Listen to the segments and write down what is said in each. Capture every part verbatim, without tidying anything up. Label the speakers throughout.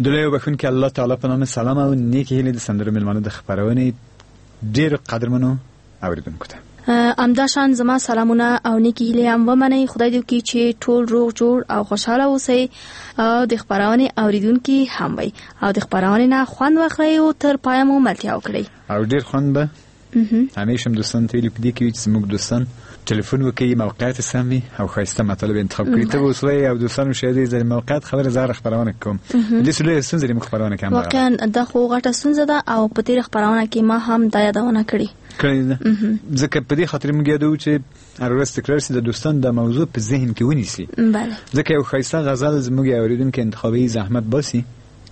Speaker 1: د لوی بخښونکي الله تعالی په نامه سلام او نیکی هیلې د سندرو مېلمانه د خپرونې ډېر قدرمنو اوریدونکو ته.
Speaker 2: امدا شان زما سلامونه او نیکی هیلې هم ومنئ. خدای دې وکړي چې ټول روغ جوړ او خوشاله اوسئ او د خپرونې اوریدونکي هم وي او د خپرونې نه خوند واخلئ او تر پایه مو ملتیا وکړئ
Speaker 1: او ډېر خوند به همیشه هم دوستان ته ویلي په دې کې وي چې زموږ دوستان تلیفون وکړي، موقعیت سم وي او ښایسته مطالب انتخاب کړي. ته به اوسوی او دوستانو شاید د موقعیت خبره زه خپرونه کوم دې سلوه ستونزې لري خپرونه کوم.
Speaker 2: واقعا دا خو غټه ستونزه ده او په تیر خپرونه کې ما هم دا یادونه کړې
Speaker 1: کړې ده. ځکه په دې خاطر موږ یادو چې هر ورځ تکرار شي د دوستان د موضوع په ذهن کې ونیسي.
Speaker 2: بله
Speaker 1: ځکه یو ښایسته غزل زموږ اوریدونکو انتخابي زحمت باسي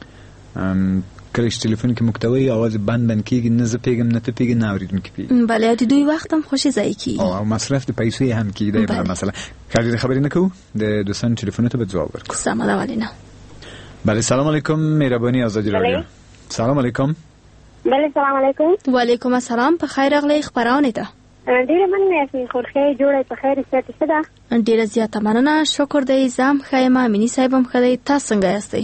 Speaker 1: کله چې ټلیفون کې محتوی आवाज بند بند کېږي، نه زه پیګم نه ته پیګم نه اوریدونکي پیګم.
Speaker 2: بله د دوی وخت هم خوشي ځای کېږي
Speaker 1: او مصرف د پیسې هم کېږي. دا یو مسله کله خبرې نه کوو د دوستانو ټلیفونونو ته به ځواب ورکړو.
Speaker 2: سلام علیکم.
Speaker 1: بله سلام علیکم مهرباني آزادی رادیو. سلام علیکم.
Speaker 3: بله سلام علیکم.
Speaker 2: وعلیکم السلام. په خیر راغلی خپرونه ته.
Speaker 3: ډیره مننه چې خورخه جوړه په خیر ستاسو څه ده؟
Speaker 2: ډیره زیاته مننه. شکر دی. زم خیمه مینی صاحب هم خدای تاسو څنګه یاستئ؟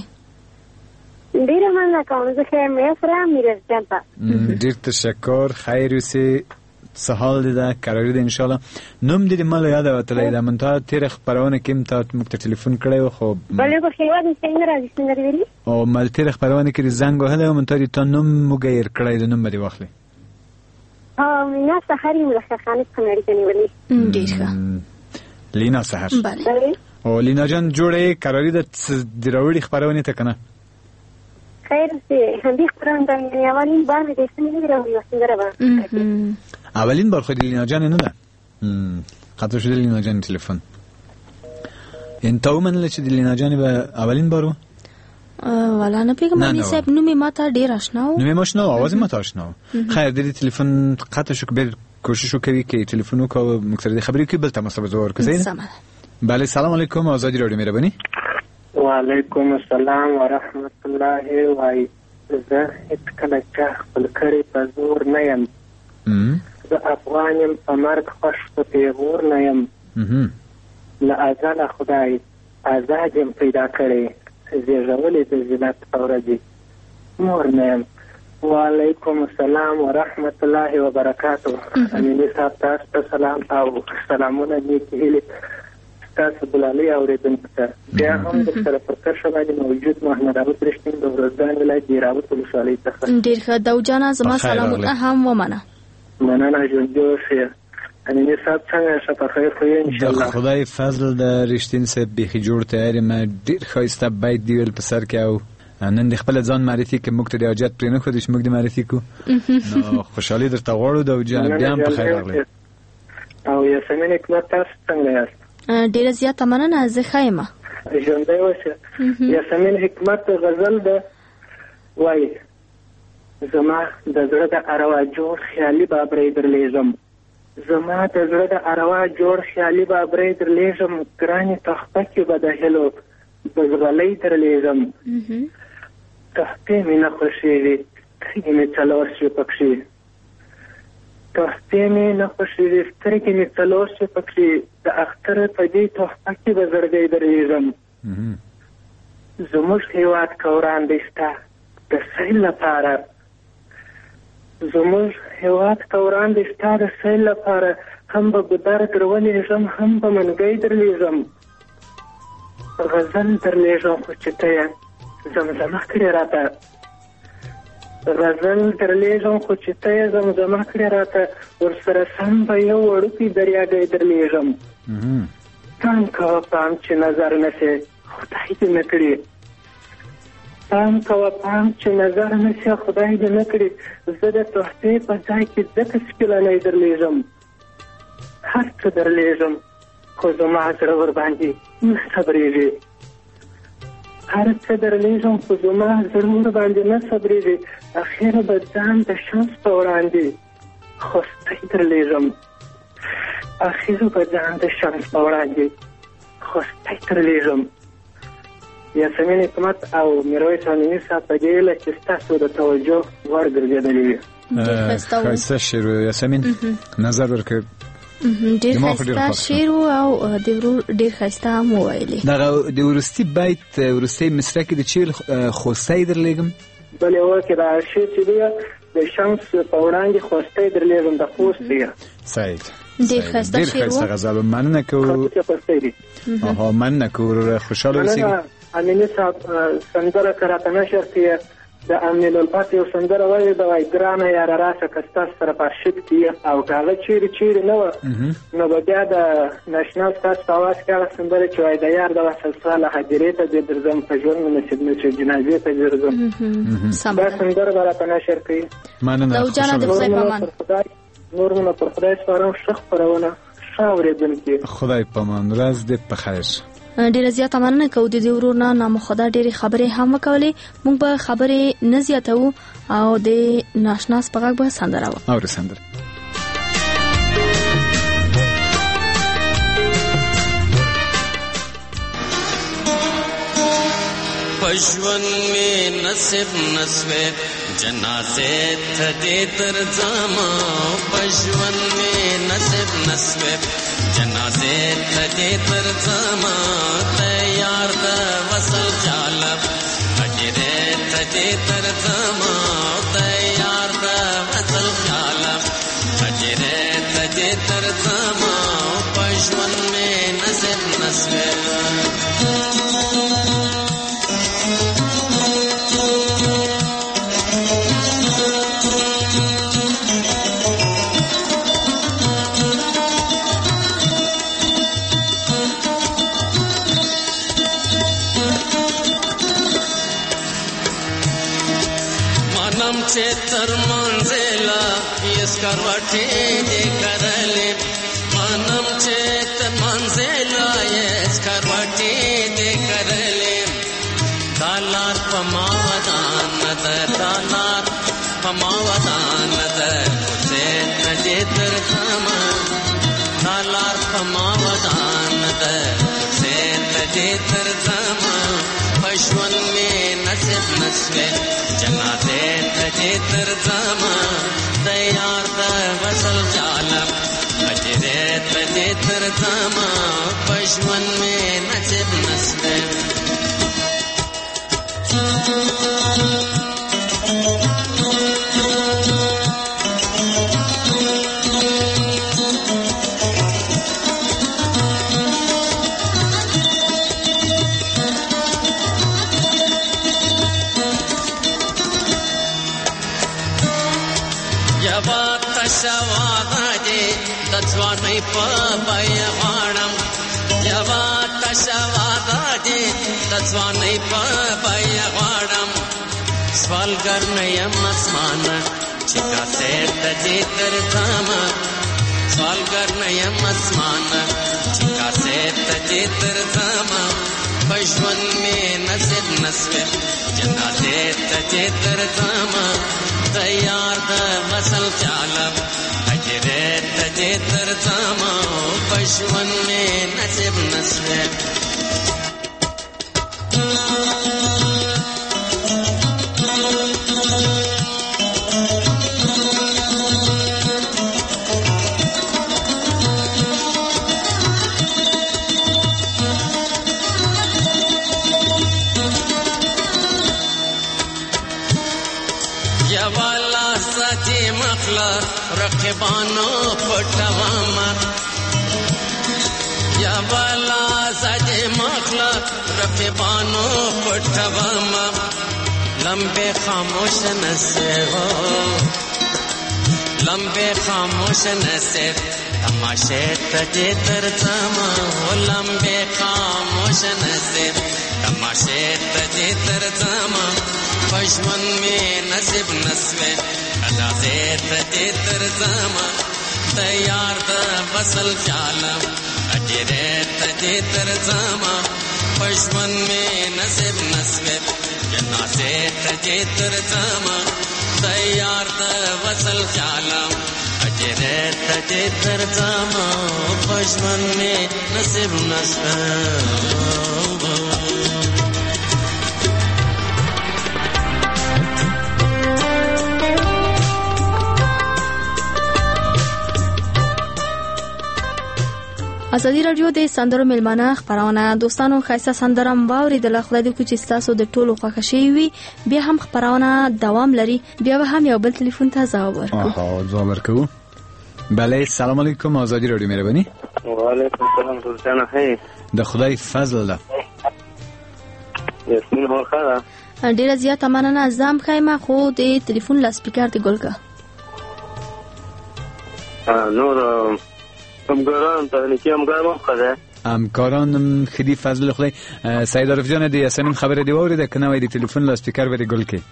Speaker 3: ډیره مننه کوم زه خیر مې سره میرز جنتا.
Speaker 1: ډیر تشکر. خیر اوسئ. څه حال دي ده؟ قرار دي ان شاء الله. نوم دې مال یاد وتلې ده من ته تیر خبرونه کې ته موږ ته ټلیفون کړو خو
Speaker 3: بلې په خیر دې څنګه راځي څنګه ویلي
Speaker 1: او مال تیر خبرونه کې زنګ وهله من ته ته نوم مغیر کړی د نوم باندې واخلې.
Speaker 3: ها مینا سحری ملخه خانه څنګه کني ویلي
Speaker 2: ډیر ښه.
Speaker 1: لینا سحر.
Speaker 3: بله
Speaker 1: او لینا جان جوړې قراري د دراوړي خبرونه ته کنه
Speaker 3: خیر سي هندي خبرونه د اولین بار دې څنګه راوي څنګه راوي
Speaker 1: اولین بار خو د لینا جان نه ده قطع شده لینا جان تلفن انت ومنل چې د لینا جان به اولین بارو
Speaker 2: والا نه پیګم مې صاحب نو مې ماته ډیر آشنا و
Speaker 1: نو مې ماشنا आवाज ماته آشنا خیر د تلفن قطع شو به کوشش وکړي کې تلفونو کو مقصد خبرې کې بل تماس به زور کوي. بله سلام علیکم آزادی رادیو مهربانی.
Speaker 4: وعلیکم السلام ورحمت الله وای زه هیڅ کله چا خپل کړی په زور نه یم. زه افغان یم په مرګ خوش په پیغور نه یم. له ازله خدای آزاد یم پیدا کړی زیږولې د ذلت په ورځې مور نه یم. وعلیکم السلام ورحمت الله وبرکاته. امینی صاحب تاسو ته سلام او سلامونه نیکې هیلې تاسو بلالي اوریدونکو ته. بیا هم د سره پر کرښه باندې موجود محمد عبود رښتین د ورځدان ولایت دیراوت ولسوالۍ څخه.
Speaker 2: ډېر ښه دوجانه زما سلامونه هم ومنه.
Speaker 4: مننه ژوند جوړ شه. امینی صاحب څنګه شه په خیر خو ان شاء الله.
Speaker 1: خدای فضل د رښتین صاحب بيخي جوړ تیار ما ډېر ښایسته بیت دی ول په سر کې او نن د خپل ځان معرفي کې موږ ته د اجازه پرې نه خو د موږ د معرفي کو نو خوشحالي درته غواړو د وجه بیا هم په خیر راغلی.
Speaker 4: او یاسمین حکمت تاسو څنګه یاست؟
Speaker 2: ډیره زیاته مننه. زه ښه یم.
Speaker 4: ژوندی اوسه. یاسمین حکمت غزل ده وایي زما د زړه د اروا جوړ خیالي بابرې درلیږم. زما د زړه د اروا جوړ خیالي بابرې درلیږم. ګرانې تخته کې به د هیلو بزغلۍ درلیږم. تحتې مې نه خوښېږي سترګې مې څلور شوې پکښې. تحتې مې نه خوښېږي سترګې مې څلور شوې پکښې. د اختر په دې تحفه کې به زړګی درلیږم. زموږ هېواد که وړاندې شته د سیل لپاره. زموږ هېواد که وړاندې شته د سیل لپاره هم به ګودر درولېږم هم به منګی درلیږم. غزل درلیږم خو چې ته یې زمزمه کړې راته. غزل درلیږم خو چې ته یې زمزمه کړې راته. ورسره سم به یو وړوکی دریاګی درلیږم. پام کوه پام چې نظر نه شي خدای دې نه کړي. پام کوه پام چې نظر نه شي خدای دې نه کړي. زه د تحفې په ځای کې ځکه سپیلنی درلیږم. هر څه درلیږم خو زما زړه ورباندې نه صبرېږي. هر څه درلیږم خو زما زړه ورباندې نه صبرېږي. اخر به ځان د شمس په وړاندې خوستی درلیږم. اخر به ځان د شمس په وړاندې خوستی درلیږم. یاسمین حکمت او میرویس امینی صاحب په دې هیله چې ستاسو د توجه وړ ګرځېدلي وي.
Speaker 1: ښایسته شعر یاسمین نظر ورکړ
Speaker 2: ډیر ښایسته شعر او د ورور ډیر ښایسته هم وویلې.
Speaker 1: دغه د وروستي بیت وروستي مصرع کې د چیل خوستی درلېږم.
Speaker 4: بلې وکې دا شعر چې دی د شمس په وړاندې خوستی درلېږم د خوست دی.
Speaker 1: صحیح
Speaker 2: ډیر ښایسته شعر و.
Speaker 1: ډیر ښایسته غزل. مننه کوو. اها مننه کوو. خوشحاله اوسئ.
Speaker 4: امیني صاحب سندره که راته نشر کړي د امین الفت یو سندره وایي د وایي ګرانه یاره راشه که ستاسو سره په عشق کې او که هغه چیرې چیرې نه وه نو به بیا د ناشنا ستاسو په اواز کې هغه سندره چې وایي د یار د وصل ساله هدیرې ته دې درځم په ژوند مې نصیب نه شي جنازې ته ګرځم. دا سندره به راته نشر کړي.
Speaker 1: مننه.
Speaker 4: نور مو پر خدای سپارم. ښه خپرونه ښه اورېدونکي.
Speaker 1: خدای پامان. ورځ دې په خیر.
Speaker 2: ډیره زیاته مننه کوو د دې ورور نه نامخدا ډېرې خبرې هم وکولې. موږ به خبرې نه زیاتوو او د ناشنا په غږ به سندره وو.
Speaker 1: اورې سندره.
Speaker 5: پښون می نصیب نسوي جنازه ته دې درځم. پښون می نصیب نسوي جنازه ته دې درځم. ته یار د وصل جالب هدیرې ته دې درځم. ته یار د وصل جالب هدیرې ته دې درځم. پښون می نصیب نسوي. تر منزلا یس کروټې دې کړلې. مانم چې تر منزلا یس کروټې دې کړلې. دالار په ما ودان نظر دالار په ما ودان نظر حسین دې درځم. دالار په ما ودان نظر حسین دې درځم. پښون می نصیب نسوي جنازه ته دې درځم. د یار د وصل جالب هدیرې ته دې درځم. پښون می نصیب نسوي. شوادا دې د ځوانۍ په بیا غاړم. یوا تشوادا دې د ځوانۍ په بیا غاړم. سوالګر نه یم اسمانه چې کاسې ته دې درځم. سوالګر نه یم اسمانه چې کاسې ته دې درځم. پښون می نصیب نسوي جنازې ته دې درځم. د یار د وصل جالب هدیرې ته دې درځم. پښون می نصیب نسوي. رقبانو پټوما یا بالا سجه مخلا رقبانو پټوما. لمبے خاموش نسے ہو لمبے خاموش نسے تماشے تجے درځما. لمبے خاموش نسے تماشے تجے درځما. پښون می نصیب نسوي جنازې ته دې درځم. د یار د وصل جالب هدیرې ته دې درځم. پښون می نصیب نسوي جنازې ته دې درځم. د یار د وصل جالب هدیرې ته دې درځم. پښون می نصیب نسوي.
Speaker 2: ازادي رادیو د سندرو ملمنه خبرونه دوستانو خاصه سندرم واوریدل. خدای دې کوچ تاسو د ټولو خوښ شي وي. بیا هم خبرونه دوام لري. بیا به هم یو بل ټلیفون ته ځواب ورکړو.
Speaker 1: آها ځواب ورکړو. بله سلام علیکم ازادي رادیو مهرباني.
Speaker 6: وعلیکم السلام سلطان هي
Speaker 1: د خدای فضل ده.
Speaker 6: یاسمین هوخه
Speaker 2: ډیره زیاته مننه. زم خیمه خو د ټلیفون لا سپیکر ته ګل کا
Speaker 6: نور همکاران تکنیکی همکاران خدا
Speaker 1: همکاران خدی فضل خدای. سید عارف جان دی یاسمین خبر دی وریده کنه وای دی تلیفون لا سپیکر وری ګل کې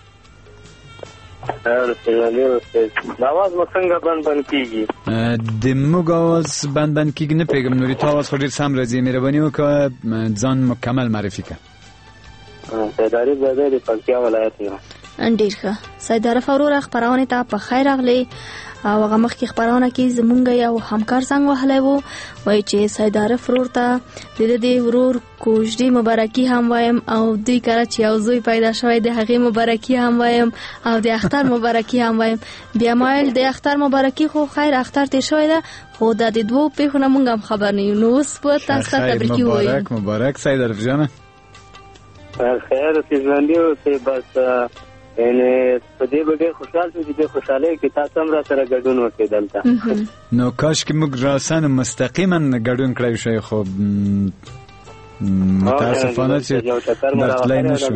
Speaker 6: आवाज مڅنګه بند بند کیږي.
Speaker 1: د موږ आवाज بند بند کیږي نه پیغام نوري تو आवाज خوري سم راځي. مهرباني وکړه ځان مکمل معرفي کړه.
Speaker 6: سیداری زاده د پکتیا ولایت نه.
Speaker 2: ډیر ښه. سید عارف اورور خبرونه ته په خیر اغلی. او هغه مخکې خبرونه کې زمونږ یو همکار څنګه وهلی وو وایي چې سید عارف ورور ته د دې ورور کوژدې مبارکي هم وایم او دوی کله چې یو زوی پیدا شوی د هغې مبارکي هم وایم او د اختر مبارکي هم وایم. بیا مایل د اختر مبارکي خو خیر اختر تیر شوی ده خو د دې دوو پیښو نه مونږ هم خبر نه یو. نو اوس به تاسو ته تبریکي ووایم.
Speaker 1: مبارک مبارک سید عارف جانه.
Speaker 6: خیر اوسې ژوندي اوسې. بس یعنې په دې به ډېر خوشحال شو چې دې خوشحالۍ کې تاسو هم را سره ګډون وکړئ دلته.
Speaker 1: نو کاش کې موږ راسن مستقیما ګډون کړی شو خو متاسفانه چې درتلی نشو.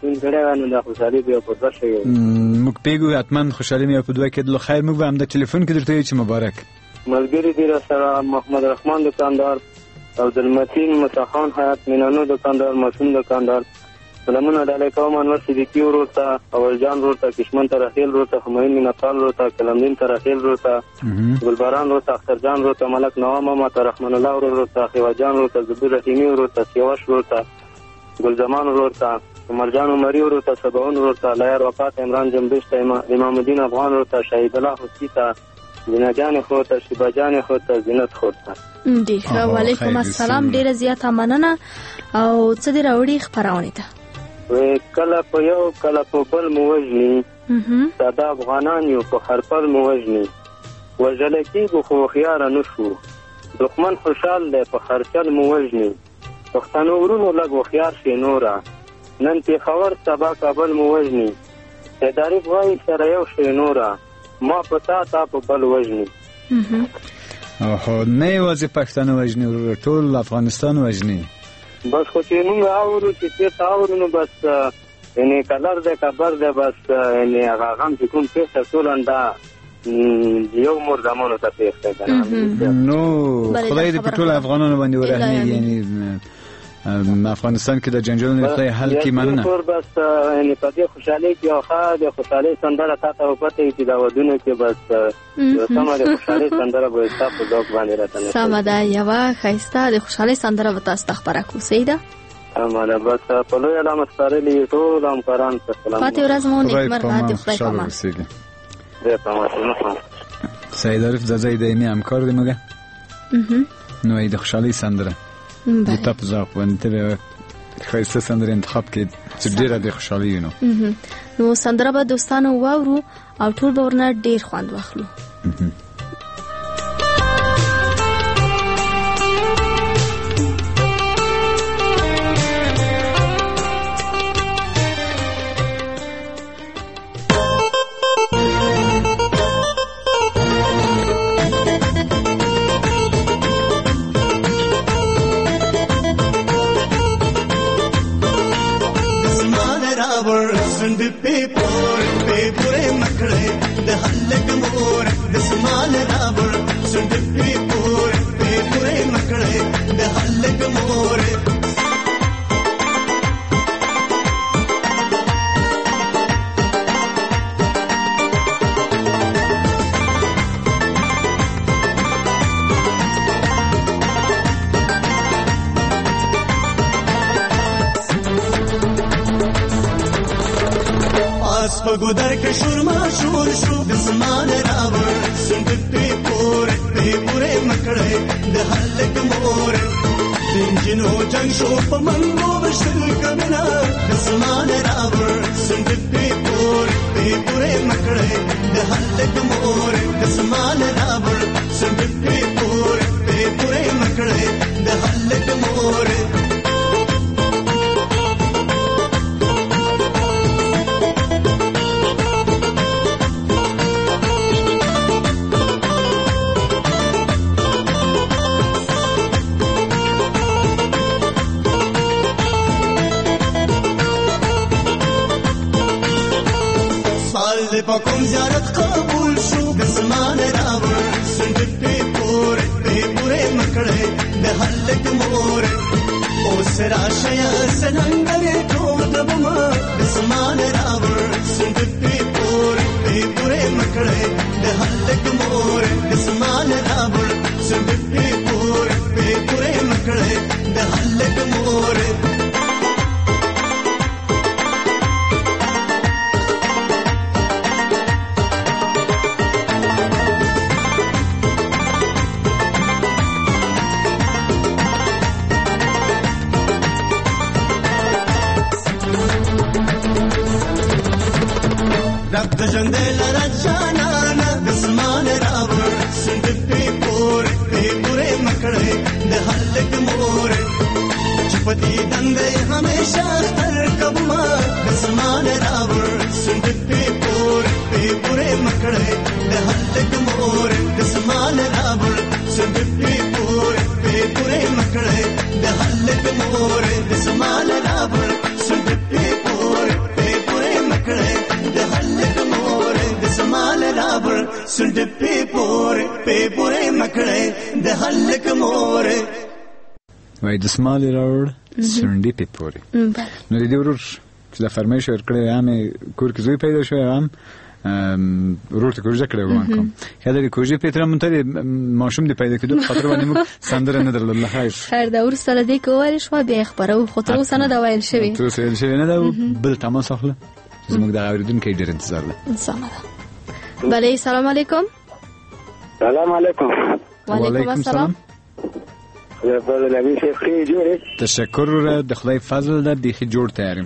Speaker 1: موږ پیګو حتما خوشحالي مې په دوه کې دلو خیر. موږ به هم د ټلیفون کې درته یو چې مبارک
Speaker 6: ملګري دي را سره محمد رحمان دکاندار او عبدالمتین مصاخان حیات مینانو دکاندار معصوم دکاندار سلامونه ډالۍ کوم. انور صدیقي ورور ته اول جان ورور ته کشمن ترخیل ورور ته همایون میناپال ورور ته کلمدین ترخیل ورور ته ګلباران ورور ته اختر جان ورور ته ملک نوام ماما ته رحمان الله ورور ته خیوا جان ورور ته زبیر رحیمی ورور ته سیاوش ورور ته ګل زمان ورور ته مرجان عمری ورور ته سباون ورور ته لایار وفات عمران جنبش ته امام الدین افغان ورور ته شهید الله حسی ته زینجان خو ته شیبا جان خو ته زینت خو ته.
Speaker 2: ډیر وعلیکم السلام. ډیره زیاته مننه. او څه دې راوړي خبرونه ته
Speaker 6: کله په یو کله په بل مو وژني. ساده افغانان یو په خرپل مو وژني. وژل کېږو خو هوښیاره نه شو. دښمن خوشحال دی په خرچل مو وژني. پښتنو ورونو لږ هوښیار شي نوره. نن پېښور سبا کابل مو وژني. سید عارف وایي سره یو شی نوره. ما په تا تا په بل وژني.
Speaker 1: اوهو نه یوازې پښتانه وژني ټول افغانستان وژني.
Speaker 6: بس خو چې موږ اورو چې څه اورو نو بس یعنې کلر دی کبر دی بس یعنې هغه غم چې کوم پېښه ټول انده یو مور زمانو ته پېښ دی. نو
Speaker 1: خدای دې په ټولو افغانانو باندې ورحمېږي. یعنې افغانستان کې د جنجالونو خدای حل کړي. مننه.
Speaker 6: بس یعنې په دې خوشحالۍ کې یو ښه د خوشحالۍ سندره تا ته وپته وي چې دا ودونه کې بس سمه د خوشحالۍ سندره به ستا په ذوق باندې راته نه
Speaker 2: سمه ده. یوه ښایسته د خوشحالۍ سندره به تاسو ته خپره کړو. صحیح ده.
Speaker 6: سمه ده. بس په لویه لامه سپارلي ټول همکاران ته سلام.
Speaker 2: پاتې ورځ مو نیکمرغه. د خدای په امان.
Speaker 6: خدای په امان.
Speaker 1: سید عارف زازای دایمي همکار دی موږ. نو ای د خوشحالۍ سندره د تپ ذوق باندې ته ښایسته سندره انتخاب کړي چې ډېره د خوشحالۍ نو
Speaker 2: نو سندره به دوستانو واورو او ټول به ورنه ډېر خوند واخلو.
Speaker 7: گودر که شورما شور شو دسمان راور سند پی پور پی پوره مکړه د هلک مور دنجنو جنگ شو په منګو بشل کبنا دسمان راور سند پی پور پی پوره مکړه د هلک مور دسمان راور سند پی پور پی پوره مکړه حال په کوم زیارت قبول شو قسمان راوړ سند په پور په پوره مکړې د هلک مور او سرا شیا سننګر ټول دبما قسمان راوړ سند په پور په پوره مکړې د هلک مور قسمان راوړ سند په پور په پوره مکړې د هلک مور رب د ژوندې لره جانانه قسمان راوړ سند په پور په پوره مکړې د هلک مور چې په دې دندې همیشه تر کما قسمان راوړ سند په پور په پوره مکړې د هلک مور قسمان راوړ سند په پور په پوره مکړې د هلک مور قسمان راوړ سند په پور په پوره مکړې د هلک مور قسمان راوړ سند په پور په پوره مکړې د هلک مور
Speaker 1: وای د سمال راوړ سند په پوره نو دې ورور چې د فرمایش ورکړې هم کور کې زوی پیدا شو هم ورور ته کوژه کړو وان کوم خدای دې کوژه پیتر مونته ماشوم دې پیدا کړو خاطر باندې مو سندره نه درل الله خیر
Speaker 2: خیر دا ور سره دې کوال شو به خبرو خاطر وسنه دا وایل شوی
Speaker 1: تو سوال شوی نه دا بل تماس اخله زموږ د اوریدونکو ډېر انتظار ده
Speaker 2: سلام بله سلام علیکم
Speaker 6: سلام علیکم
Speaker 2: وعلیکم السلام
Speaker 6: زه په لوي شیخ کې جوړه
Speaker 1: تشکر د خدای فضل ده بيخي جوړ تیارم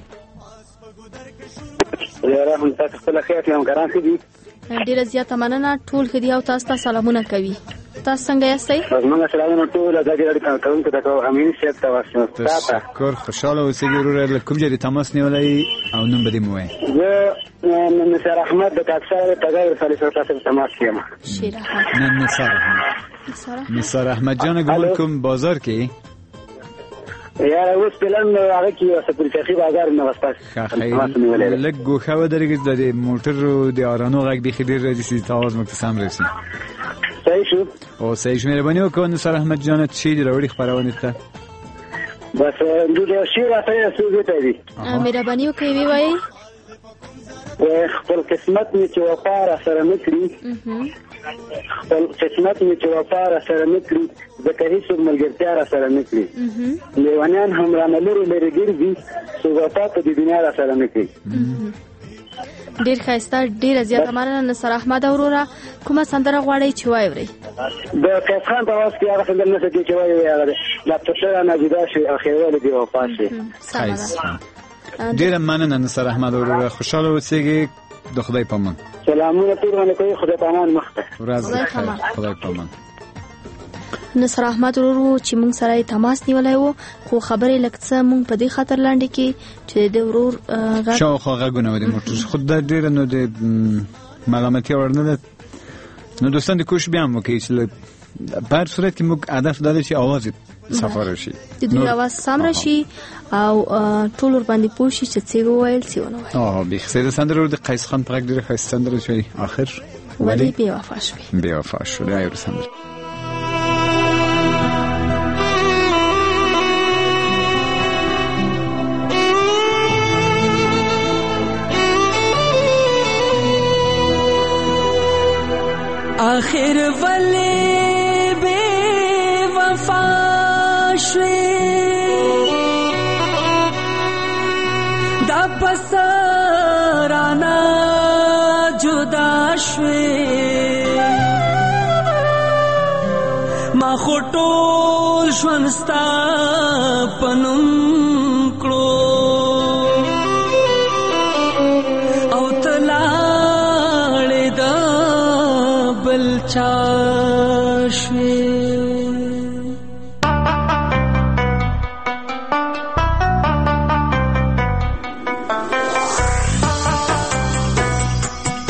Speaker 6: یا رحم تاسو خپل خیر یم ګران خدي
Speaker 2: ډیره زیاته مننه ټول خدي او تاسو ته سلامونه کوي تاسو څنګه یاستئ
Speaker 6: زموږ سلامونه ټول د دې اړیکه کوونکو ته کوم امین شیخ تاسو
Speaker 1: تشکر خوشاله اوسئ ورور له کوم ځای تماس نیولای او نوم بده مو وای
Speaker 6: زه نصر احمد د کاکسار تګای سالي سره تاسو تماس کیم
Speaker 2: شیر احمد
Speaker 1: نه نصر نصر احمد جان ګل کوم بازار کې
Speaker 6: یا اوس پلان هغه کې سپورټي بازار نه وستا
Speaker 1: لګ ګوخه و درګه د موټر د ارانو غږ به خبر راځي چې تاسو مکتسم رسي
Speaker 6: صحیح شو
Speaker 1: او صحیح شو مهرباني وکړئ نصر احمد جان چې د وړي خبرونه ته
Speaker 6: بس دوی شي راته سوزي ته دي
Speaker 2: مهرباني وکړئ وی وای
Speaker 6: خپل قسمت می چې وفاره سره نکړي خپل قسمت می چې وفاره سره نکړي ځکه هیڅ ملګرتیا را سره نکړي لیوانیان هم را نلري لري ګرځي سوغاتا په دې دنیا را سره نکړي
Speaker 2: ډیر ښایسته ډیر زیاته مننه نصر احمد اوروره کومه سندره غواړئ چې وایورئ
Speaker 6: د کیف خان په واس کې هغه سندره نه سکي چې وایي هغه لا تشره نه جدا شي اخیرول دی وفا شي
Speaker 1: ډیر مننه نصر احمد اوروره خوشاله اوسئ د خدای په امان
Speaker 6: سلامونه ټول باندې خدای په امان مخته
Speaker 1: ورځ خدای په امان
Speaker 2: نصر احمد ورو چې مونږ سره تماس نیولای وو خو خبرې لکه مونږ په دې خاطر لاندې کې چې د ورور غږ
Speaker 1: شو خو غږونه ودی موټر خود د ډیر نو د ملامتي ورنه نو دوستان د کوش بیا مو کې چې په هر صورت کې موږ هدف داله چې आवाज سفر شي
Speaker 2: د دوی आवाज سم راشي او ټول ور باندې پوښي چې څه وایل څه ونه وایل
Speaker 1: اه به خیر سندره د قیس خان په غږ ډیره ښه سندره شوی اخر
Speaker 2: ولی بیا وفا شوی
Speaker 1: بیا وفا شوی یا سندره
Speaker 8: آخر ولی بے وفا شوی دا پسرانا جدا شوی ما خطول شونستا پنم کړو او تلاړې دا بل چا شوی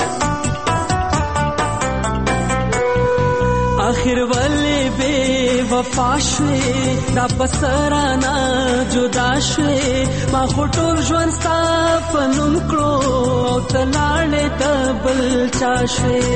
Speaker 8: آخر والے بے وفا شوې دا بسرانا جدا شوې ما خو ټول ژوند ستا په نوم کړو او ته لاړې د بل چا شوې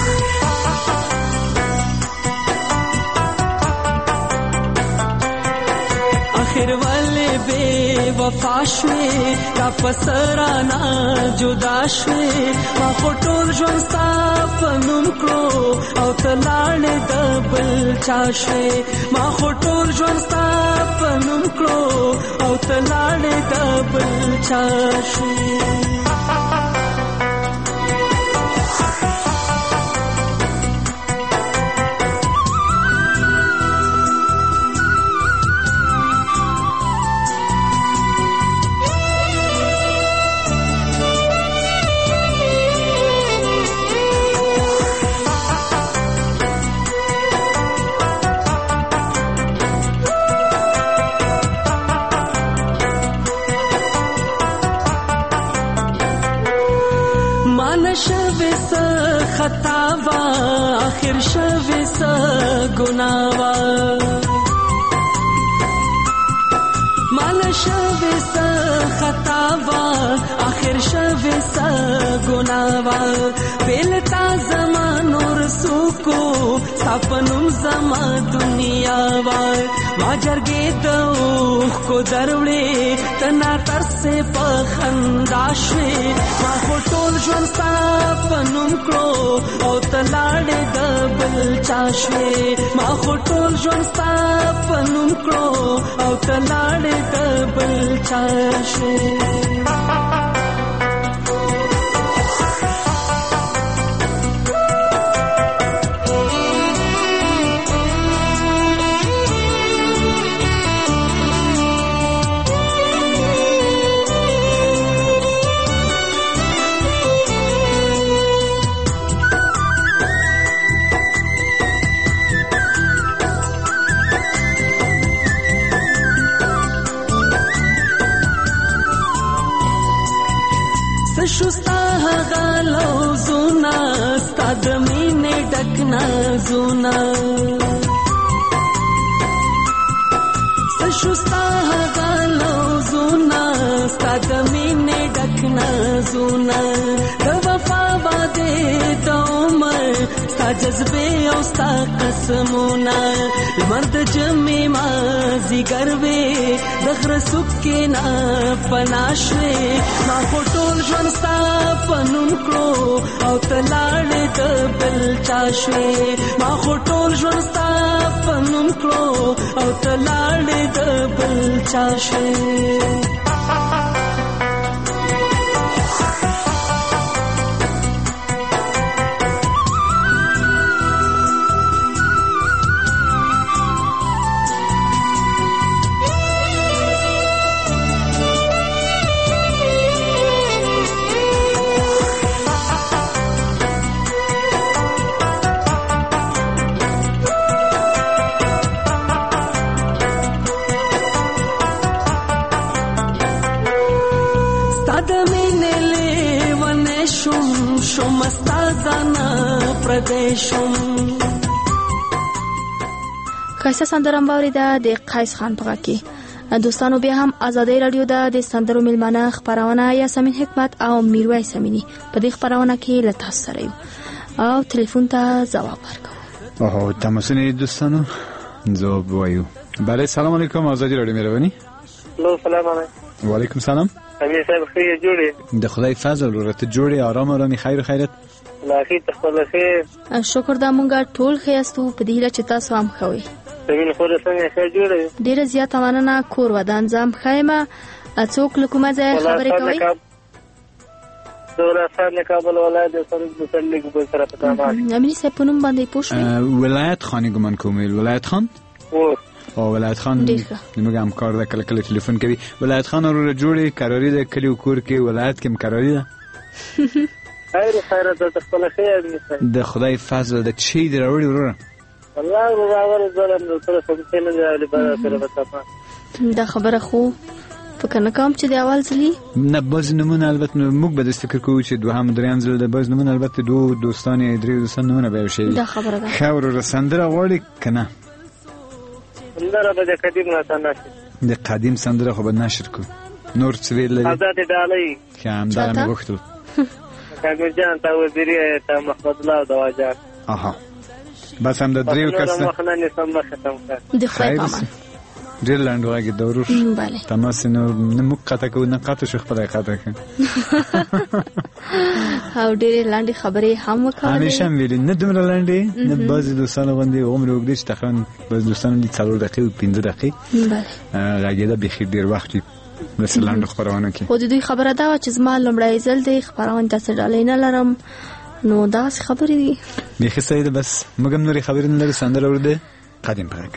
Speaker 8: آخر ولې بې وفا شوې دا پسرانا جدا شوې ما خو ټول ژوند ستا په نوم کړو او ته لاړې د بل چا شوې ما خو ټول ژوند ستا په نوم کړو او ته لاړې د بل چا شوې خطاوا آخر شوی سا گناوا مالا شوی سا خطاوا آخر شوی سا گناوا پیلتا زمان اور سوکو ساپنم زما دنیا وار ما جرگے دوخ کو دروڑے تنا ترسے پخنداشوے ما خوٹول جون ساپنم کرو او تلاڑے دبل چاشوے ما خوٹول جون ساپنم کرو او تلاڑے دبل چاشوے شستا غالو زونا ستا دمینه ډکنا زونا شستا غالو زونا ستا دمینه ډکنا زونا د وفا باندې د عمر ستا جذبه او ستا قسمونه مرد جمع ما زیګر وې د غر سکه نه پناشوي ما ټول ژوند ستا پنوم کړو او تلاړې د بل چاشوي ما ټول ژوند ستا پنوم کړو او تلاړې د بل چاشوي
Speaker 2: خایسته سندرم باوریده د قیس خان په غږ کې دوستانو بیا هم ازادي رادیو د د سندرو ملمنه خبرونه یاسمین حکمت او میرویس امینی په دې خبرونه کې له تاسو سره یو او ټلیفون ته ځواب ورکوم
Speaker 1: اوه تماسونه دوستانو ځواب وایو بله سلام علیکم ازادي رادیو مهرباني
Speaker 6: الو سلام علیکم
Speaker 1: وعلیکم سلام
Speaker 6: امیر صاحب خیر جوړې
Speaker 1: د خدای فضل ورته جوړې آرام آرامي خیر خیرت
Speaker 6: لاخي تخبل خیر
Speaker 2: شکر دا مونږه ټول خیاستو په دې لچ تاسو هم خوي
Speaker 6: زمين خو څنګه خیر جوړې
Speaker 2: ډیره زیاته مننه کور ودان ځم خیمه څوک لکومه ځای خبرې کوي
Speaker 6: دورا سره کابل ولایت سره د سړلیک په سره پتا ما
Speaker 2: امیر صاحب په نوم باندې پوښتنه
Speaker 1: ولایت خاني ګمن کوم ولایت خان
Speaker 6: او
Speaker 1: او ولایت خان موږ هم کار د کله کله ټلیفون کوي ولایت خان ورو جوړي قراري د کلی کور کې ولایت کې قراري ده
Speaker 6: خیر خیر د خپل خیر
Speaker 1: د خدای فضل د چی دی وروړي وروړه
Speaker 6: الله راغور زلم د سره څنګه نه دی په سره پتا
Speaker 2: دا خبره خو فکر نه کوم چې د اول ځلی
Speaker 1: نه باز نمونه البته موږ به د فکر کوو چې دوهم دریم ځل د باز نمونه البته دوه دوستانه درې دوستانه نمونه به شي
Speaker 2: دا خبره ده
Speaker 1: خبر رسندره غوړي کنه
Speaker 6: سندره به د قدیم راته نشي
Speaker 1: د قدیم سندره خو به نشر کو نور څه ویل لري
Speaker 6: آزاد ډالۍ
Speaker 1: که همدغه مې غوښتل
Speaker 6: کامل جان ته وزیري ته محمد الله دواجان
Speaker 1: آها بس هم د دریو کس
Speaker 2: د خدای پامان
Speaker 1: ډېر لنډ غږ د ورور تماس نو نه موږ قطع کوو نه قطع شو خپله قطع کړو
Speaker 2: او ډېرې لنډې خبرې هم وکړلې
Speaker 1: همیشه هم ویلي نه دومره لنډې نه بعضې دوستانو غوندې عمر اوږدې چې تقریبا بعضې دوستانو دي څلور دقیقې او پنځه دقیقې غږېده بیخي ډېر وخت وي داسې لنډو خپرونو کې
Speaker 2: خو د دوی خبره دا وه چې زما لومړی ځل دی خپرونې داسې ډالۍ نه لرم نو داسې خبرې دي
Speaker 1: بیخي صحیح ده بس موږ هم نورې خبرې نه لرو سندره ورده قدیم په غږ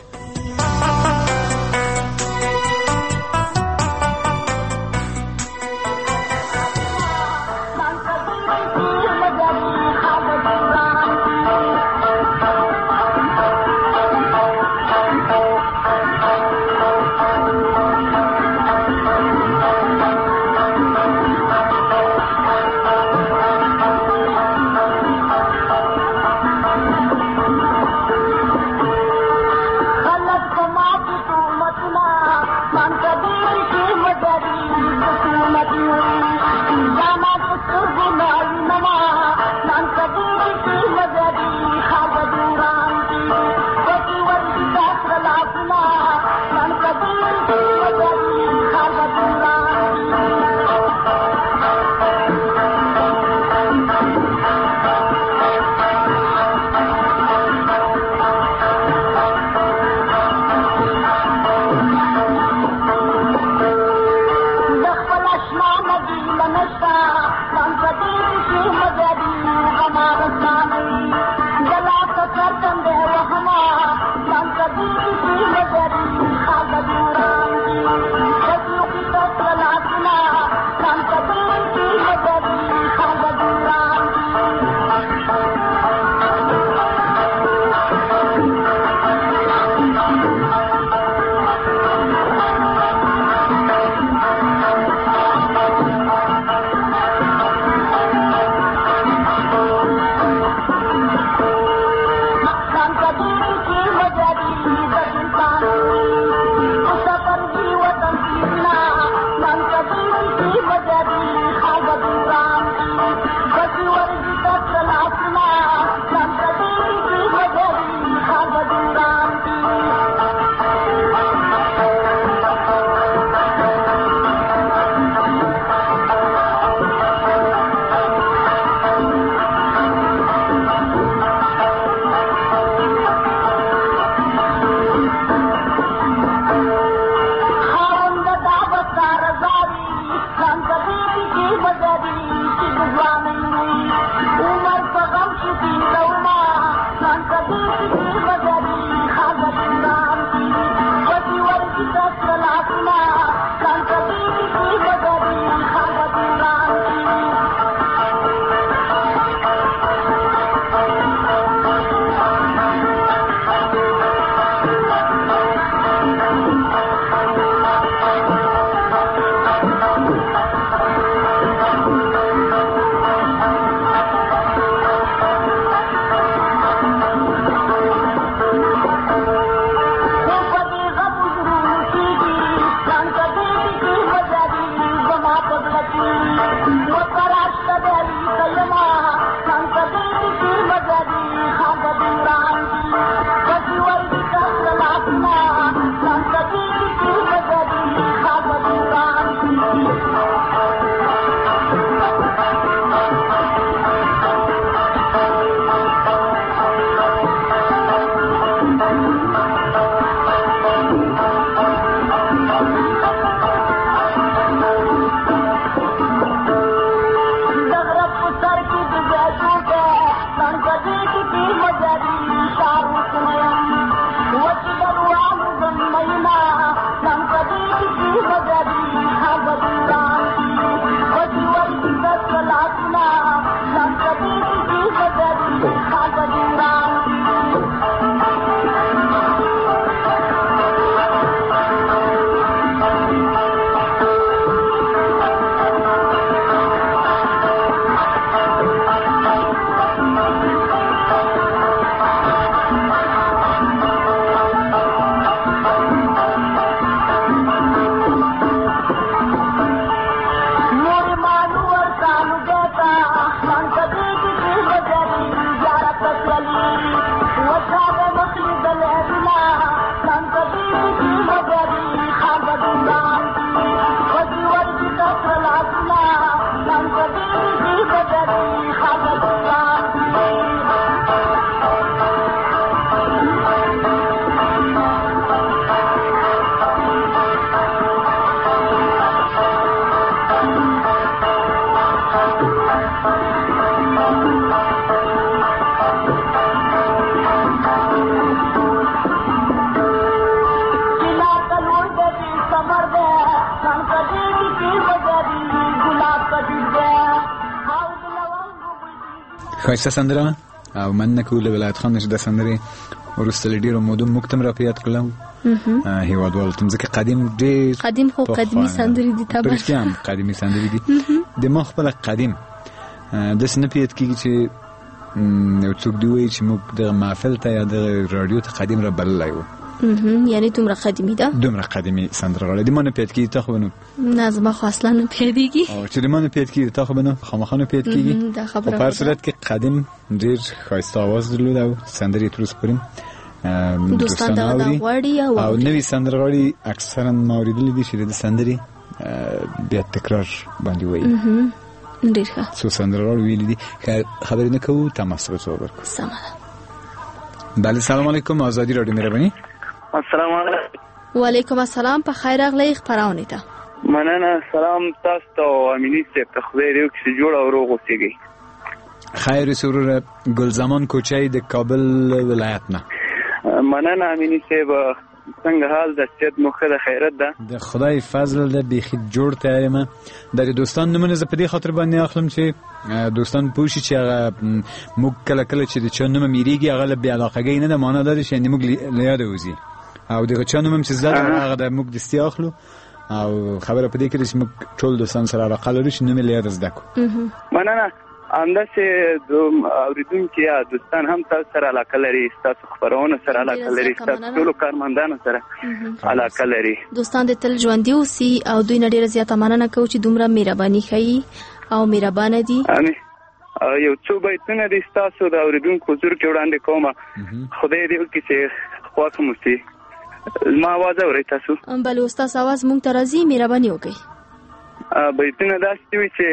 Speaker 1: ښایسته سندره او مننه کوو له ولایت خان چې د سندرې وروسته له ډېرو مودو موږ ته هم را په یاد کړله هېوادوالو ته ځکه قدیم ډېر
Speaker 2: قدیم خو قدیمي سندرې دي طبعا
Speaker 1: رښتیا هم قدیمي سندرې دي د ما خپله قدیم داسې نه په یاد کېږي چې یو څوک دې ووایي چې موږ دغه محفل ته یا دغه راډیو ته قدیم را بللی و
Speaker 2: یعنی دومره قدیمي ده
Speaker 1: دومره قدیمي سندرغاړی د ما نه په یاد کېږي تا خو به نو
Speaker 2: نه زما خو اصلا نه په یادېږي
Speaker 1: چې د ما نه په یاد کېږي تا خو به نو خامخا نه په یاد کېږي خو په هر صورت کې قدیم ډېر ښایسته آواز درلود او سندرې یې تر اوسه پورې
Speaker 2: دوستان دغه غواړي
Speaker 1: او نوي سندرغاړي اکثرا ما اورېدلي دي چې د سندرې بیا تکرار باندې وایي
Speaker 2: ډېر ښه
Speaker 1: څو سندرغاړو ویلي دي خبرې نه کوو تماس به ځواب ورکړو
Speaker 2: سمه ده
Speaker 1: بله سلام علیکم آزادي راډیو مهرباني
Speaker 6: السلام علیکم
Speaker 2: وعلیکم السلام په خیر راغلی خپرونې ته
Speaker 6: مننه سلام تاسو ته او امیني صاحب ته خدای دې وکړي چې جوړ او روغ اوسېږئ
Speaker 1: خیر سرور ګلزمان کوچی د کابل ولایت نه
Speaker 6: مننه امیني صاحب څنګه حال د صحت مو ښه د خیرت ده
Speaker 1: د خدای فضل ده بیخي جوړ ته یم د دوستان نومونه زه په دې خاطر باندې اخلم چې دوستان پوه شي چې هغه موږ کله کله چې د چا نوم میریږي هغه له بې علاقګۍ نه ده معنا دا ده چې موږ له یاده وځي او دغه چا نوم هم چې زده ده هغه د موږ دستي اخلو او خبره په دې کې ده چې موږ ټول دوستان سره علاقه لرو چې نوم یې له یاده زده کړو
Speaker 6: مننه همداسې اورېدونکي یا دوستان هم تاسو سره علاقه لري ستاسو خپرونو سره علاقه لري ستاسو ټولو کارمندانو سره علاقه لري
Speaker 2: دوستان دې تل ژوندي اوسي او دوی نه ډېره زیاته مننه کوو چې دومره مهرباني ښیي او مهربانه دي
Speaker 6: یو څو بیتونه دي ستاسو د اورېدونکو حضور کې وړاندې کومه خدای دې وکړي چې خوښ مو شي زما اواز اورئ تاسو
Speaker 2: بلې ستاسو اواز موږ ته راځي مهرباني وکړئ
Speaker 6: بیتونه داسې وي چې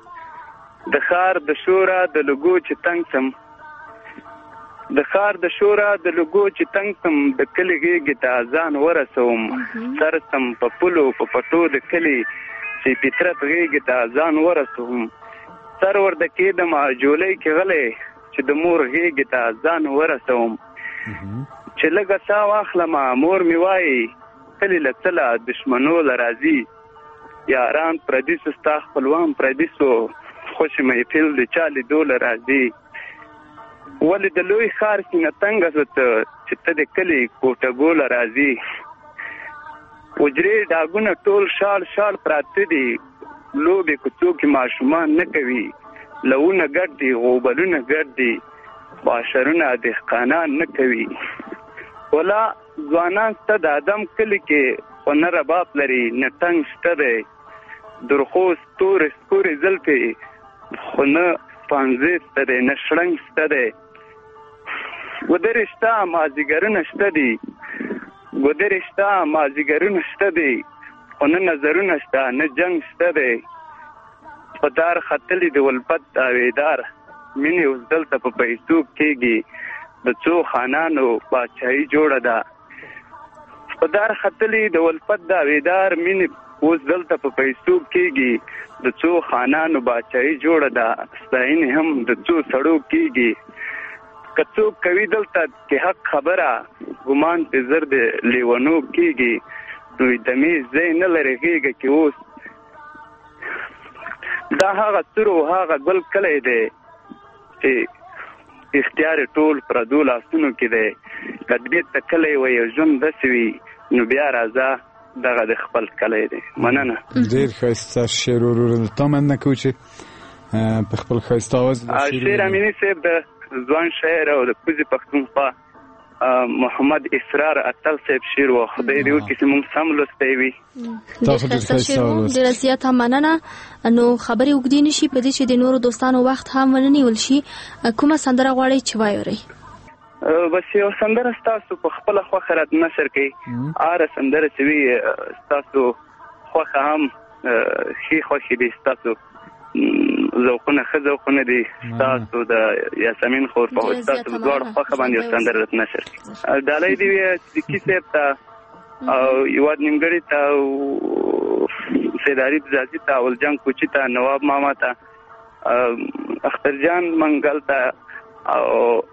Speaker 6: د ښار د شوره د لګو چې تنګ سم د ښار د شوره د لګو چې تنګ سم د کلي غېږې ته ځان ورسوم سر سم په پلو په پټو د کلي چې فطرت غېږې ته ځان ورسوم سر ورده کېدم جولۍ کې غلی چې د مور غېږې ته ځان ورسوم چې لږه ساه واخلم مور مې وایي کلي له څله دشمنو له راځي یاران پردي سو ستا خپلوان پردي سو خوشي محفل د چا لیدو له راځي ولې د لوی ښار سینه تنګه سو ته چې ته د کلي کوټګو له راځي حجرې ډاګونه ټول شاړ شاړ پراته دي لوبې کوڅو کې ماشومان نه کوي لوونه ګډ دي غوبلونه ګډ دي باشرونه دهقانان نه کوي ولا ځوانان سته د ادم کلي کې خو نه رباب لري نه ټنګ شته دی درخو ستورې سپورې زلفې خو نه پانځې شته دی نه شړنګ شته دی ګودرې شته مازدیګرونه شته دي ګودرې شته مازدیګرونه شته دي خو نه نظرونه شته نه جنګ شته دی په دار ختلي د ولپت داویدار مینې اوس دلته په پیسو کېږي د څو خانانو باچایي جوړه ده په دار ختلي د ولپت داویدار مینې اوس دلته په پیسو کېږي د څو خانانو باچایي جوړه ده ستاینې هم د څو سړو کېږي که څوک کوي دلته کې حق خبره ګمان پې زر د لیونو کېږي دوی دمې ځای نه لري غېږه کې اوس دا هغه تورو هغه ګل کلی دی چې اختیار ټول پردو لاسونو کې دی که دې ته کلی وي ژوند داسې وي نو بیا راځه دغه د خپل کلی دی مننه
Speaker 1: ډېر ښایسته شعر ورور تا مننه کوو چې په خپل ښایسته اواز
Speaker 6: شعر امیني صاحب د ځوان شاعر او د کوزي پښتونخوا محمد اسرار اتل صاحب شعر و خدای دې وکړي چې موږ سم لوستی وي
Speaker 2: تاسو ډېره زیاته مننه نو خبرې اوږدې نه شي په دې چې د نورو دوستانو وخت هم ونیول شي کومه سندره غواړئ چې وایورئ
Speaker 6: بس یو سندره ستاسو په خپله خوښه راته نشر کوي هره سندره چې وي ستاسو خوښه هم ښې خوښې دي ستاسو ذوقونه ښه ذوقونه دي ستاسو د یاسمین خور په ستاسو دواړو خوښه باندې یو سندره راته نشر کوي ډالۍ دې وي صدیقي صاحب ته او یواد نیمګړي ته او سید عریف ځاځي ته اولجان کوچي ته نواب ماما ته اخترجان منګل ته او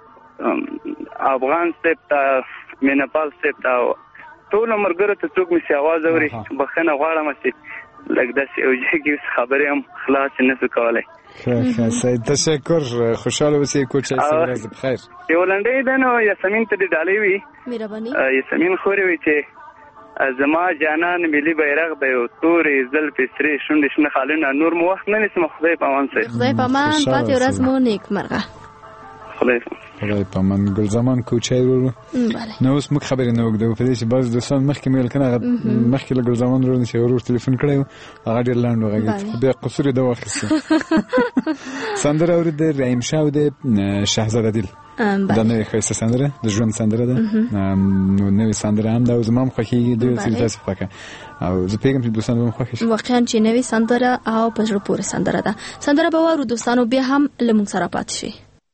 Speaker 6: افغان صاحب ته مینپال صاحب ته ټولو ملګرو ته څوک مې چې اواز اوري بخښنه غواړم چې لږ داسې یو ځای کې خبرې هم خلاص نه شو کولی
Speaker 1: ښه سید تشکر خوشاله اوسئ کوچ ورځ بخیر.
Speaker 6: یو لنډۍ ده نو یاسمین ته دې ډالۍ وي
Speaker 2: مهرباني
Speaker 6: یاسمین خورې وي چې زما جانان ملي بیرغ دی او تورې زلفې سرې شونډې شنه خالونه نور مو وخت نه نیسم خدای پامان سي
Speaker 2: خدای پامان پاتې ورځ مو نیک مرغه
Speaker 6: خدای
Speaker 1: خدای پامان ګل زمان کوچای ورو نو اوس موږ خبرې نه وکړو په دې چې بعض دوستان مخکې مې کنه مخکې له ګل زمان ورو چې ورو ټلیفون کړی هغه ډېر لاند وغږېد بیا قصور یې د واخیسته سندره اورېده رحیم شاه او د شهزاده دل دا نوې ښایسته سندره د ژوند سندره ده نو نوې سندره هم ده او زما هم خوښېږي ډېر څه تاسې خوښه او زه پوهېږم چې دوستان به هم خوښه شي
Speaker 2: واقعا چې نوې سندره او په زړه پورې سندره ده سندره به واورو دوستانو بیا هم له موږ سره پاتې شي.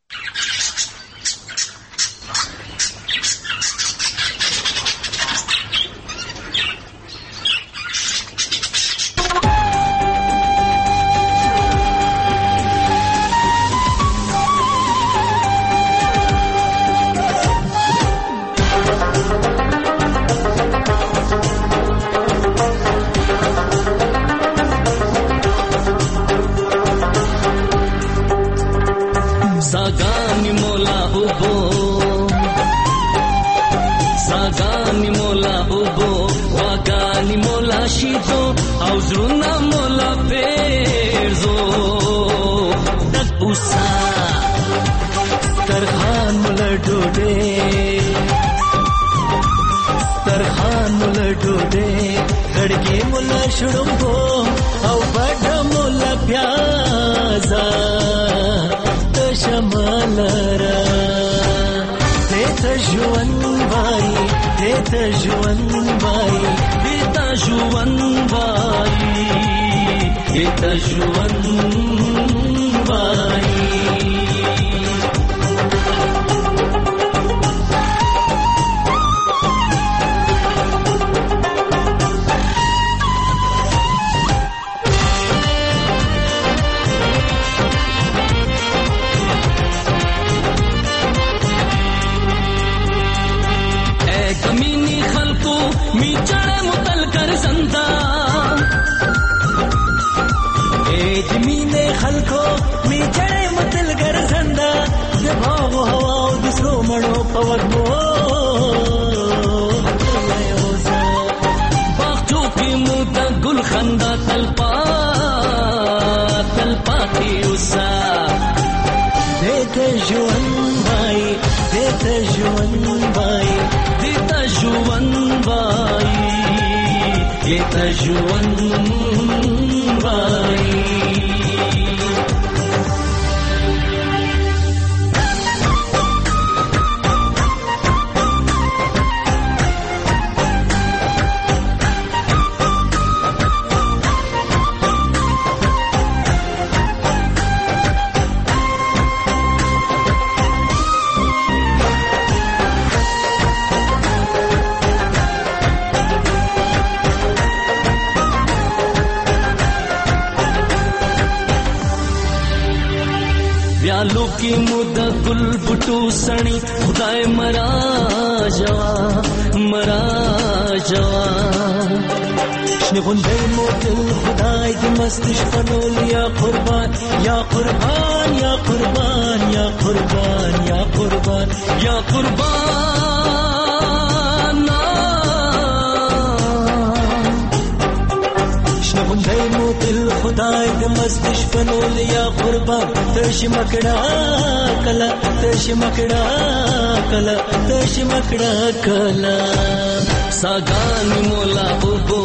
Speaker 8: सागानी मोला उबो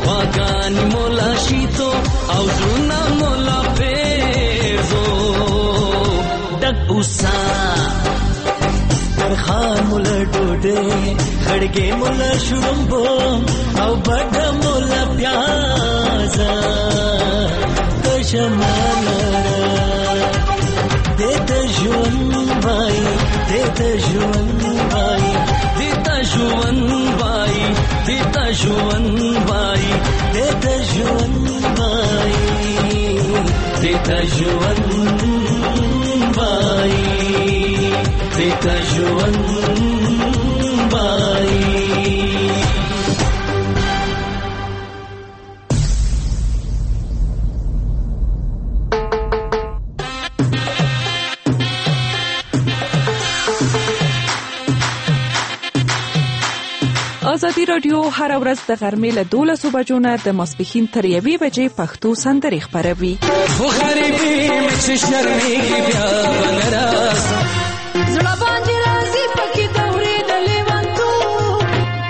Speaker 8: वागानी मोला शीतो औजुना मोला पेजो डगुसा तरखान मोला डोडे खड़गे मोला शुरम्बो औ बड़ा मोला प्याजा कशमाला देता जुन भाई देता जुन भाई देता जुन भाई देता जुन भाई देता जुन भाई देता जुन भाई देता जुन भाई
Speaker 9: ازادي رادیو هر ورځ د غرمې له دولسو بجو نه د ماسپښین تر یوې بجې پښتو سندرې خپروي.
Speaker 8: خو غریبي مې چې شرمېږي بیا به نه راسم،
Speaker 10: زړه باندې راځي پکې دورې د لیونتوب،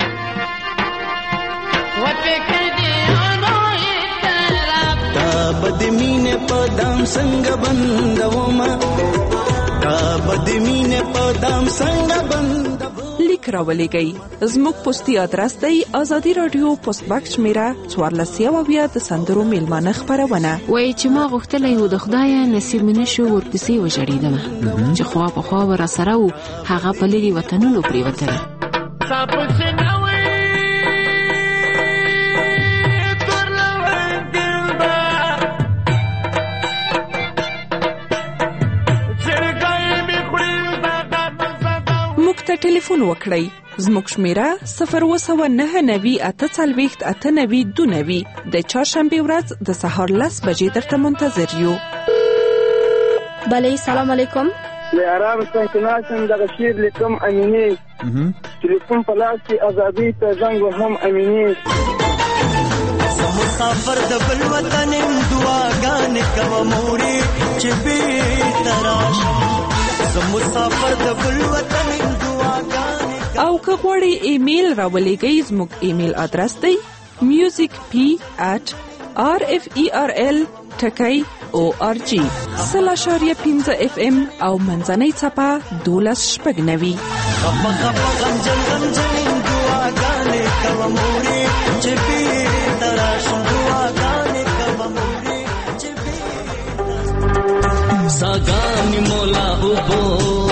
Speaker 10: وفکر دې آنو اطراب
Speaker 7: دا بد مینې په دام څنګه بندومه، دا بد مینې په دام څنګه بندومه.
Speaker 9: لیک راولېږئ. زموږ پوسټي ادرس دی ازادي رادیو پوسټ باکس شمیره څوارلس یو اویا د سندرو میلمانه خپرونه.
Speaker 11: وایي چې ما غوښتلی و د خدایه نصیب مې نه شو ورپسې وژړېدمه چې خوا په خوا به راسره و هغه په لرې وطنونو پرېوتله.
Speaker 9: ته ټلیفون وکړئ. زموږ شمیره صفر اووه سوه نهه نوي اته څلوېښت اته نوي دوه نوي. د چهارشنبې ورځ د سهار لس بجې درته منتظر یو.
Speaker 2: بله سلام علیکم.
Speaker 4: له آرام څخه ناسم دغه شعر لیکم امینې، ټلیفون په لاس کې ازادي ته زنګ وهم امینې.
Speaker 7: مسافر د بل وطن دعاګانې کوم مورې چې بیرته راشم، مسافر د بل وطن
Speaker 9: او که غواړئ ایمیل راولېږئ. زموږ ایمیل ادرس دی music p at r f e r l ټکی او ار جی سل اشاریه پنځه اف ام او منځنۍ څپه دولس شپږ نوي.
Speaker 7: خپه خپه غمجن غمجن دعاګانې کوم مورې چې بیرته راشم، دعاګانې کوم مورې چې بیرته
Speaker 8: ساګانې مولا اوبو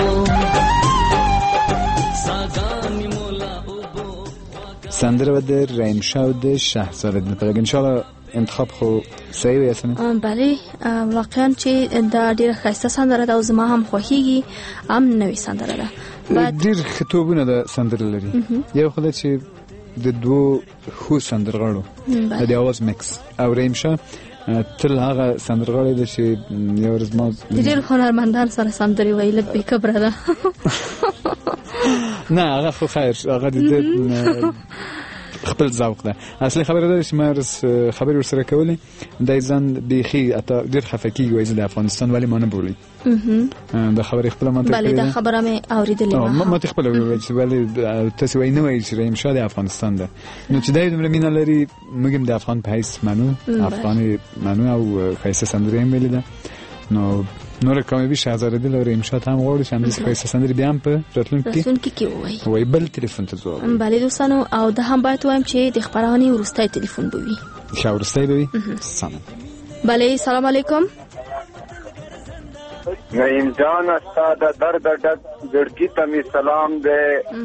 Speaker 1: سندره و در ریم شاود شهزاده دلپرگ. انشاءالله انتخاب خو صحیح وي اسنه.
Speaker 2: بله واقعا چې دا ډیره ښایسته سندره ده او زما هم خوښیږي، هم نوې سندره ده.
Speaker 1: ډیر خطوبونه د سندره لري. یو خدای چې د دوه خو سندرغاړو د اواز میکس او ریم شاه تل هغه سندرغاړي د چې یو ورځ ما
Speaker 2: د ډېر هنرمندان سره سندرې ویل به کبره ده.
Speaker 1: نه هغه خو خیر هغه د خپل ذوق ده. اصلي خبره ده چې ما خبرې ورسره کولې د ځان بيخي اته ډېر خفقي وایي د افغانستان ولی ما نه بولی د خبرې خپل ما ته
Speaker 2: بله د خبره مې اورېدلې
Speaker 1: و ما ته خپل وایي چې ولی تاسو وایي نه وایي چې ریم شاه د افغانستان ده نو چې دای دومره مینه لري موږ هم د افغان په حیث منو افغاني منو او خیسه سندرې هم ویلې ده نو نور کومه به شهزاده دل او ریم شاه هم غوړي چې هم د خیسه سندرې بیا هم په راتلونکي
Speaker 2: کې وایي
Speaker 1: وایي بل ټلیفون ته ځو
Speaker 2: بله دوستانو او د هم باید وایم چې د خبرونه ورسته ټلیفون بوي
Speaker 1: ښه ورسته بوي سلام
Speaker 2: بله سلام علیکم
Speaker 6: نعیم جان استاد درد درد زړګي ته می سلام دې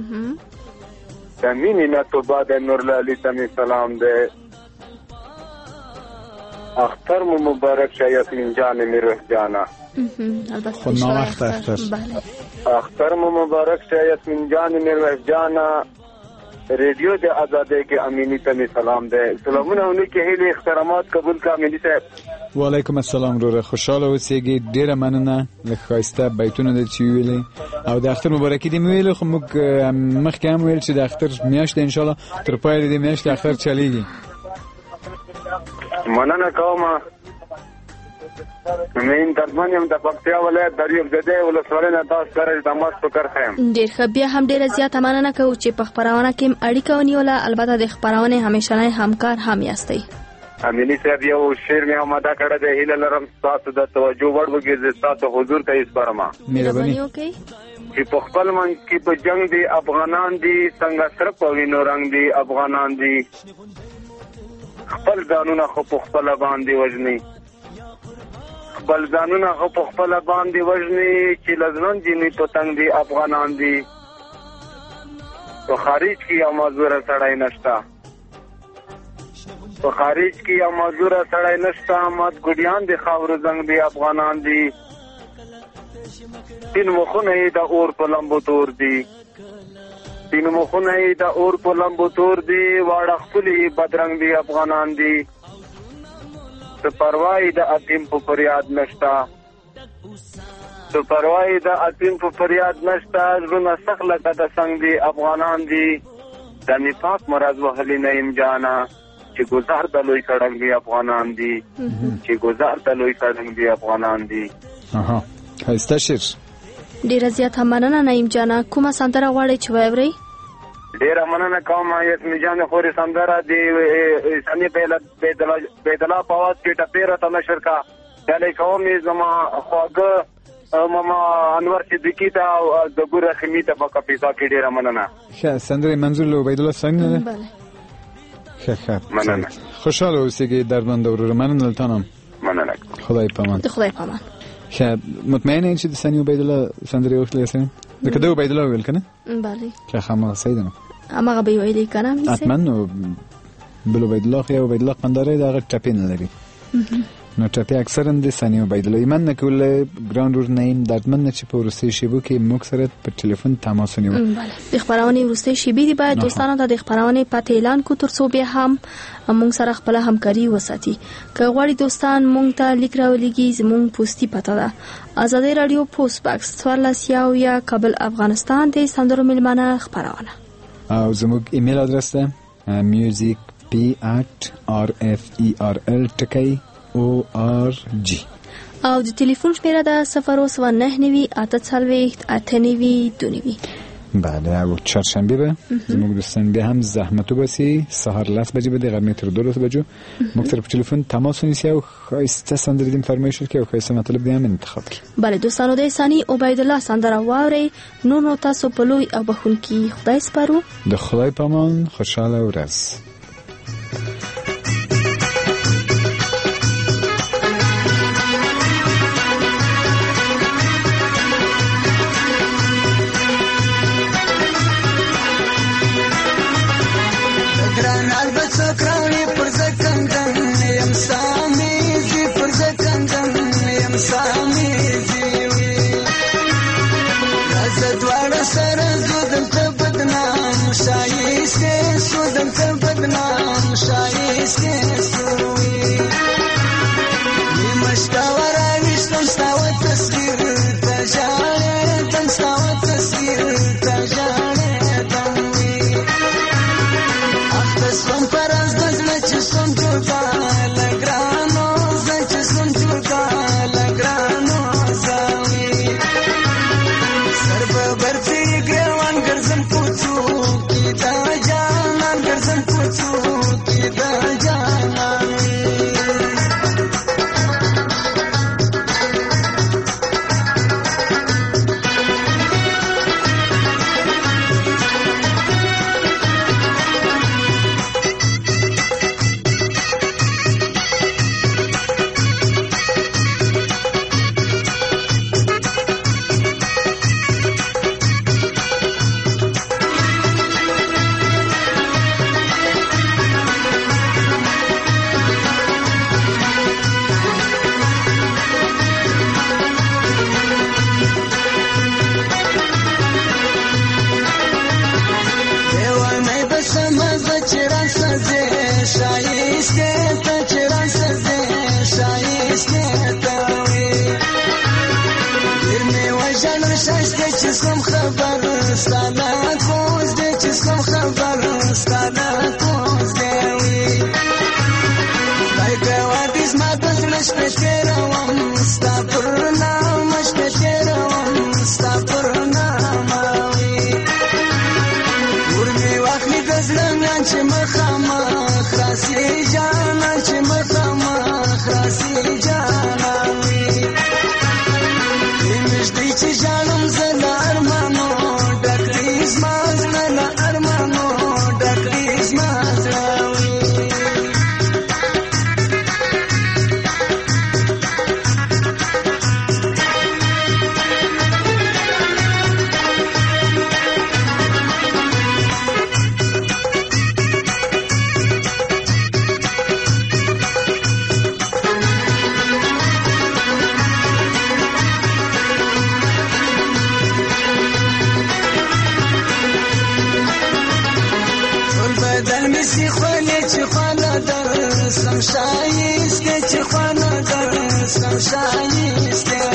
Speaker 6: زمینی نه تو بعد نور لالی ته می سلام دې اختر مو مبارک شه یاسمین جان می روح جانا
Speaker 1: خود نوخت اختر
Speaker 6: اختر مو مبارک شه یاسمین جان می روح جانا ریڈیو دے آزادے کے امینی ته می سلام دے سلامونه اونې کې هلي احترامات قبول کا امینی صاحب
Speaker 1: وعلیکم السلام وروره خوشاله اوسئ ډیره مننه له ښایسته بیتونه د چی ویلې او د اختر مبارکي دې ویلې خو موږ مخکې هم ویل چې د اختر میاشت ان شاء الله تر پای دې میاشت اختر چلیږي
Speaker 6: مننه کوم مین درمن یم د پکتیا ولایت دریاب زده ولسوالۍ نه تاسو سره د تماس فکر خیم
Speaker 2: ډیر ښه بیا هم ډیره زیاته مننه کوم چې په خبرونه کې اړیکه ونیوله البته د خبرونه همیشنه همکار هم یاستئ
Speaker 6: امینی صاحب یو شعر مې آماده کړی دی هیله لرم تاسو د توجه وړ وګرځي تاسو حضور ته اسپارما
Speaker 2: مهرباني وکړئ
Speaker 6: چې په خپل منځ کې په جنگ دي افغانان دي څنګه سره په وینو رنگ دي افغانان دي خپل ځانونه خو په خپل باندې وژني خپل ځانونه خو په خپل باندې وژني چې لزنن جنې په تنگ دي افغانان دي په خارج کې یو مزدور سړی نشته په خارج کې یو مزدور سړی نشته مات ګډیان دي خاور زنګ دي افغانان دي تین مخونه د اور په لمبو تور دي تین مخونه د اور په لمبو تور دي واړه خپلې بدرنګ دي افغانان دي څه پروايي د اتیم په فریاد نشته څه پروايي د اتیم په فریاد نشته زړونه سخله کده څنګه دي افغانان دي د نفاق مرض وهلی نیم جانا چې گزار د لوی کړنګ دی افغانان دي چې گزار د لوی کړنګ دی افغانان دي.
Speaker 1: اها ښایسته شعر.
Speaker 2: ډیره زیاته مننه نعیم جانا. کومه سندره غواړئ چې واورئ؟
Speaker 6: ډیره مننه کوم یاسمین جان خوري سندره دی سنی بیدلا په आवाज کې ټپیره ته نشر کا دلې کوم زما خواږه ماما انور صدیقی ته د ګوره خمی ته په کپیسا کې ډیره مننه.
Speaker 1: ښه سندره منظور له عبیدالله څنګه ده؟
Speaker 2: بله
Speaker 1: ښه ښه
Speaker 6: مننه.
Speaker 1: خوشاله اوسئ دردمند ورور. مننه تانم.
Speaker 6: مننه.
Speaker 1: خدای پامان.
Speaker 2: خدای پامان.
Speaker 1: ښه مطمئنه چې د سنی عبیدالله سندره وخت لسه د کده عبیدالله ویل کنه؟
Speaker 2: بله
Speaker 1: ښه خامه سیدنه
Speaker 2: اماغه به ویلې کنه میسه
Speaker 1: حتما نو بل عبیدالله خو عبیدالله قنداره دغه ټپی نه لري نو ټپی اکثرا د سنی عبیدالله ایمن نه کوله ګراوند ور نیم دردمن چې په ورسته شیبو کې موږ سره په ټلیفون تماس ونیو.
Speaker 2: بله د خبرونه ورسته شیبې دی باید دوستانو ته د خبرونه پته اعلان کو تر څو بیا هم موږ سره خپل همکاري وساتي. که غواړي دوستان موږ ته لیک راولېږي زموږ پوسټي پته ده آزادي رادیو پوسټ باکس څوارلس یو یا کابل افغانستان د سندرو ملمانه خبرونه
Speaker 1: او زموږ ایمیل ادرس ده music p at r f e r l ټکی او ار جی
Speaker 2: او د ټلیفون شمیره ده صفر او نه نوي اته څلوېښت اته نوي دوه نوي.
Speaker 1: بله او چهارشنبه به زموږ دوستان بیا هم زحمت وباسي سهار لس بجې به د غرمې تر دولس بجو موږ سره په ټلیفون تماس ونیسي او ښایسته سندرې دې فرمایش وکړي او ښایسته مطلب دې هم انتخاب کړي.
Speaker 2: بله دوستانو د ثاني عبیدالله سندره واورئ. نور نو تاسو په لوی او بخونکي خدای سپارو.
Speaker 1: د خدای پامان. خوشحاله ورځ.
Speaker 12: Some shyness, get your fun, some shyness.